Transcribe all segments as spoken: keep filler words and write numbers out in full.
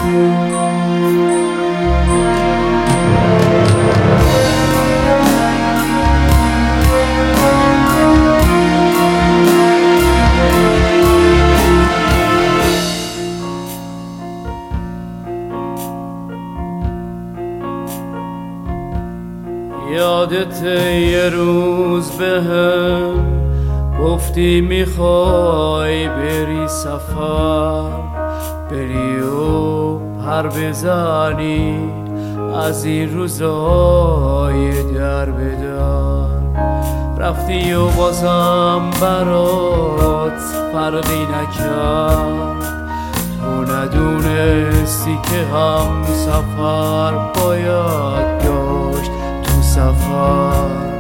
یادت یه روز به هم گفتی میخوای بری سفر، بری و پر بزنی از این روزای در به در. رفتی و بازم برات فرقی نکرد، تو ندونستی که هم سفر باید داشت تو سفر.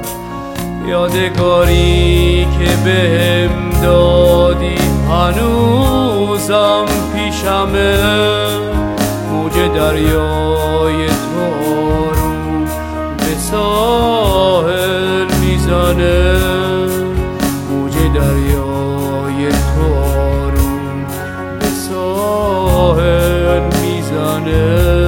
یادگاری که بهم دادی هنوزم پیشمه، موج دریای تارون به ساحل میزنه، موج دریای تارون به ساحل میزنه.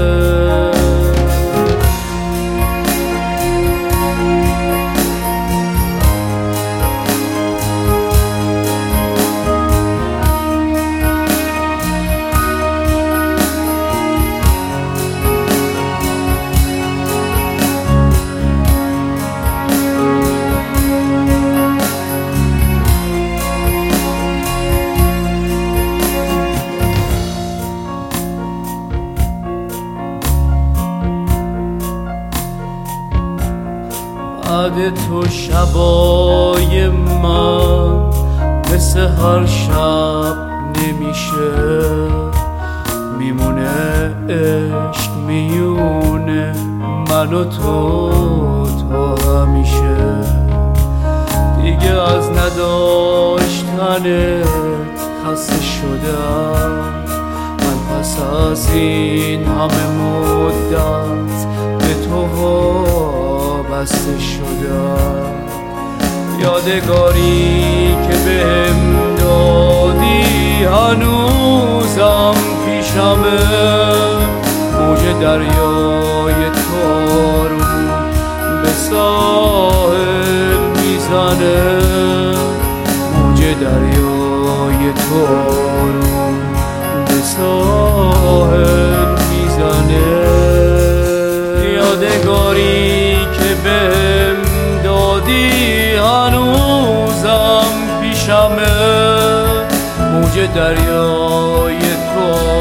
بعد تو شبای من مثل هر شب نمیشه، میمونه عشق میونه من و تو تا همیشه. دیگه از نداشتنت خسته شدم من، پس از این همه مدت به تو بسته شدم. یادگاری که بهم دادی هنوزم پیشمه، موج دریای تارون به ساحل میزنه، موج دریای تارون به ساحل میزنه. یادگاری که بهم دادی هنوزم پیشمه، موج دریای تو